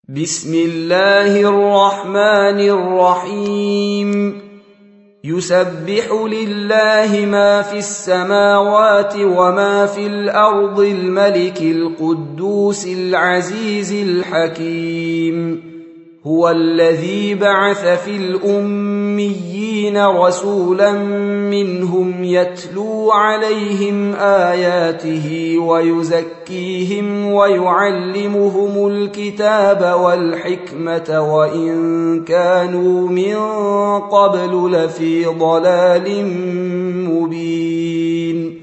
بسم الله الرحمن الرحيم يسبح لله ما في السماوات وما في الأرض الملك القدوس العزيز الحكيم هو الذي بعث في الأميين رسولا منهم يتلو عليهم آياته ويزكيهم ويعلمهم الكتاب والحكمة وإن كانوا من قبل لفي ضلال مبين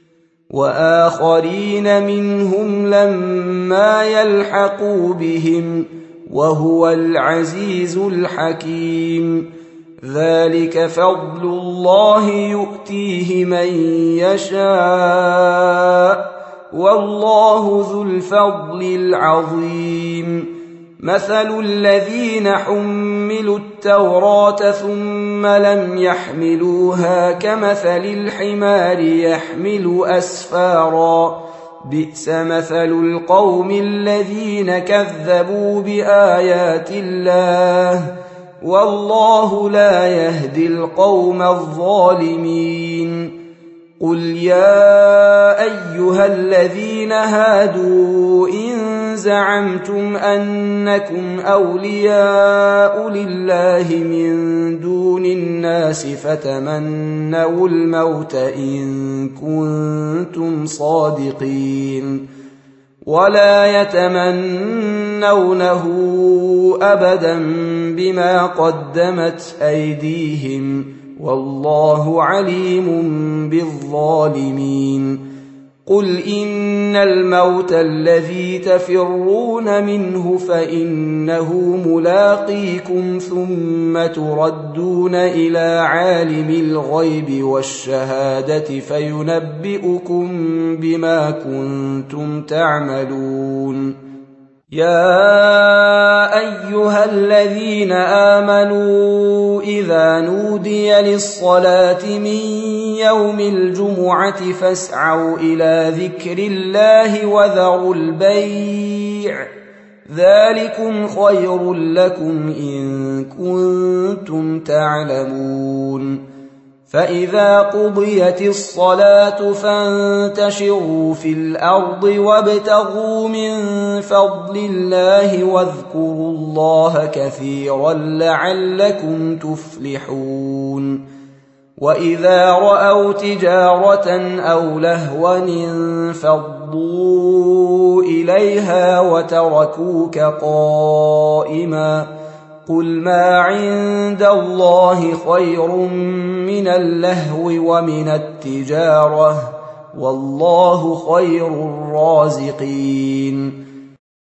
وآخرين منهم لما يلحقوا بهم وهو العزيز الحكيم ذلك فضل الله يؤتيه من يشاء والله ذو الفضل العظيم مثل الذين حملوا التوراة ثم لم يحملوها كمثل الحمار يحمل أسفارا بئس مثل القوم الذين كذبوا بآيات الله والله لا يهدي القوم الظالمين قل يا أيها الذين هادوا إن زعمتم أنكم أولياء لله من دون الناس فتمنوا الموت إن كنتم صادقين ولا يتمنونه أبدا بما قدمت أيديهم والله عليم بالظالمين قل إن الموت الذي تفرون منه فإنه ملاقيكم ثم تردون إلى عالم الغيب والشهادة فينبئكم بما كنتم تعملون يا أيها الذين آمنوا إذا نودي للصلاة من يوم الجمعة فاسعوا إلى ذكر الله وذروا البيع ذلكم خير لكم إن كنتم تعلمون فإذا قضيت الصلاة فانتشروا في الأرض وابتغوا من فضل الله واذكروا الله كثيرا لعلكم تفلحون وإذا رأوا تجارة أو لهوا انفضوا إليها وتركوك قائما قل ما عند الله خير من اللهو ومن التجارة والله خير الرازقين